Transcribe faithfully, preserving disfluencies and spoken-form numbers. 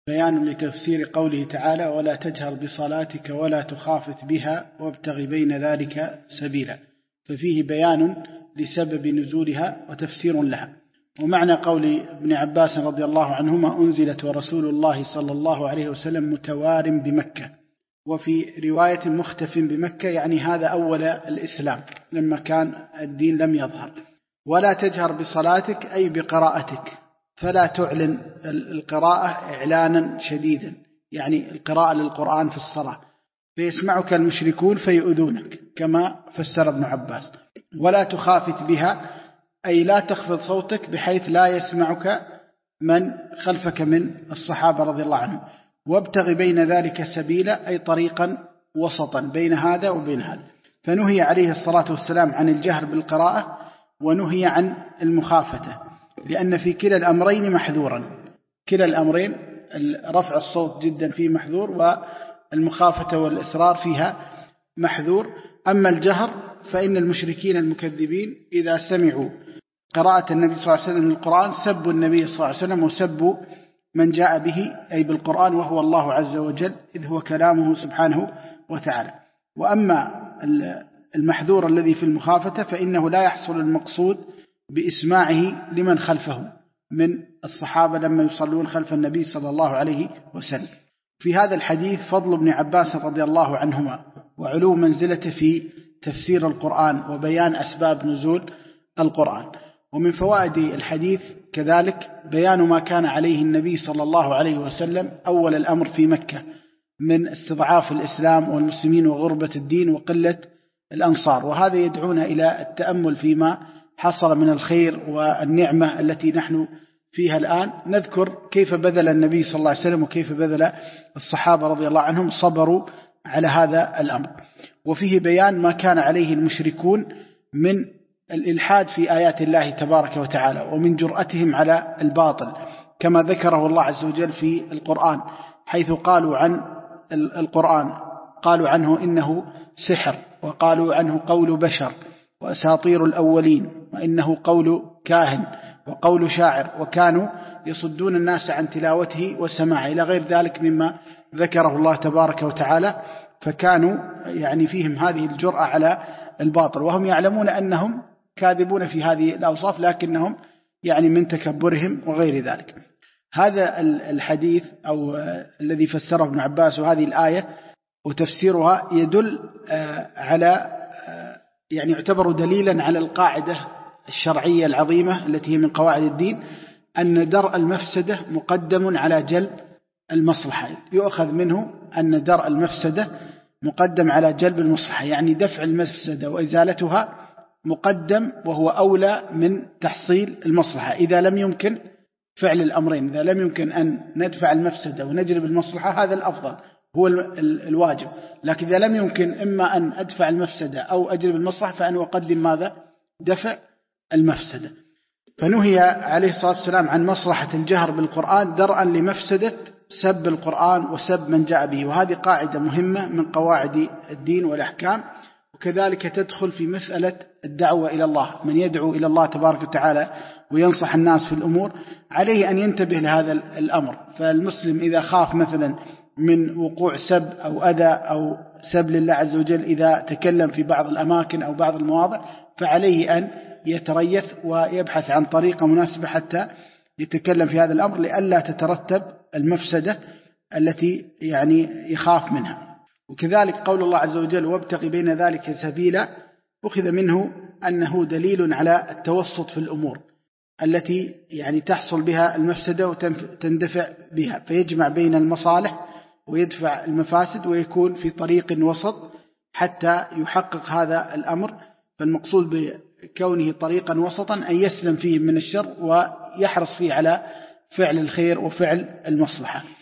بيان لتفسير قوله تعالى ولا تجهر بصلاتك ولا تخافت بها وابتغ بين ذلك سبيلا، ففيه بيان لسبب نزولها وتفسير لها. ومعنى قول ابن عباس رضي الله عنهما أنزلت ورسول الله صلى الله عليه وسلم متوار بمكة، وفي رواية مختف بمكة، يعني هذا أول الإسلام لما كان الدين لم يظهر. ولا تجهر بصلاتك أي بقراءتك، فلا تعلن القراءة إعلانا شديدا، يعني القراءة للقرآن في الصلاة فيسمعك المشركون فيؤذونك كما فسر ابن عباس. ولا تخافت بها أي لا تخفض صوتك بحيث لا يسمعك من خلفك من الصحابة رضي الله عنهم. وابتغ بين ذلك سبيلا أي طريقا وسطا بين هذا وبين هذا. فنهي عليه الصلاة والسلام عن الجهر بالقراءة ونهي عن المخافة، لأن في كلا الأمرين محذورا، كلا الأمرين رفع الصوت جدا فيه محذور والمخافة والإصرار فيها محذور. أما الجهر فإن المشركين المكذبين إذا سمعوا قراءة النبي صلى الله عليه وسلم القرآن سبوا النبي صلى الله عليه وسلم وسبوا من جاء به أي بالقرآن وهو الله عز وجل، إذ هو كلامه سبحانه وتعالى. وأما المحذور الذي في المخافة فإنه لا يحصل المقصود بإسماعه لمن خلفه من الصحابة لما يصلون خلف النبي صلى الله عليه وسلم. في هذا الحديث فضل ابن عباس رضي الله عنهما وعلو منزلته في تفسير القرآن وبيان أسباب نزول القرآن. ومن فوائد الحديث كذلك بيان ما كان عليه النبي صلى الله عليه وسلم أول الأمر في مكة من استضعاف الإسلام والمسلمين وغربة الدين وقلة الأنصار، وهذا يدعونا إلى التأمل فيما حصل من الخير والنعمة التي نحن فيها الآن. نذكر كيف بذل النبي صلى الله عليه وسلم وكيف بذل الصحابة رضي الله عنهم صبروا على هذا الأمر. وفيه بيان ما كان عليه المشركون من الإلحاد في آيات الله تبارك وتعالى ومن جرأتهم على الباطل، كما ذكره الله عز وجل في القرآن، حيث قالوا عن القرآن قالوا عنه إنه سحر، وقالوا عنه قول بشر وأساطير الأولين، وإنه قول كاهن وقول شاعر، وكانوا يصدون الناس عن تلاوته والسماع إلى غير ذلك مما ذكره الله تبارك وتعالى. فكانوا يعني فيهم هذه الجرأة على الباطل وهم يعلمون أنهم كاذبون في هذه الأوصاف، لكنهم يعني من تكبرهم وغير ذلك. هذا الحديث أو الذي فسره ابن عباس وهذه الآية وتفسيرها يدل على يعني يعتبر دليلا على القاعدة الشرعية العظيمة التي هي من قواعد الدين، أن درء المفسدة مقدم على جلب المصلحة. يؤخذ منه أن درء المفسدة مقدم على جلب المصلحة، يعني دفع المفسدة وإزالتها مقدم وهو أولى من تحصيل المصلحة. إذا لم يمكن فعل الأمرين، إذا لم يمكن أن ندفع المفسدة ونجلب المصلحة هذا الأفضل هو الواجب، لكن إذا لم يمكن إما أن أدفع المفسدة أو أجلب المصلحة فأنا أقدم ماذا؟ دفع المفسدة. فنهي عليه الصلاة والسلام عن مصلحة الجهر بالقرآن درءا لمفسدة سب القرآن وسب من جاء به، وهذه قاعدة مهمة من قواعد الدين والأحكام. وكذلك تدخل في مسألة الدعوة إلى الله، من يدعو إلى الله تبارك وتعالى وينصح الناس في الأمور عليه أن ينتبه لهذا الأمر. فالمسلم إذا خاف مثلا من وقوع سب أو أذى أو سب لله عز وجل إذا تكلم في بعض الأماكن أو بعض المواضع، فعليه أن يتريث ويبحث عن طريقة مناسبة حتى يتكلم في هذا الأمر لئلا تترتب المفسدة التي يعني يخاف منها. وكذلك قول الله عز وجل وابتغ بين ذلك سبيلا، أخذ منه أنه دليل على التوسط في الأمور التي يعني تحصل بها المفسدة وتندفع بها، فيجمع بين المصالح ويدفع المفاسد ويكون في طريق وسط حتى يحقق هذا الأمر. فالمقصود بكونه طريقا وسطا أن يسلم فيه من الشر ويحرص فيه على فعل الخير وفعل المصلحة.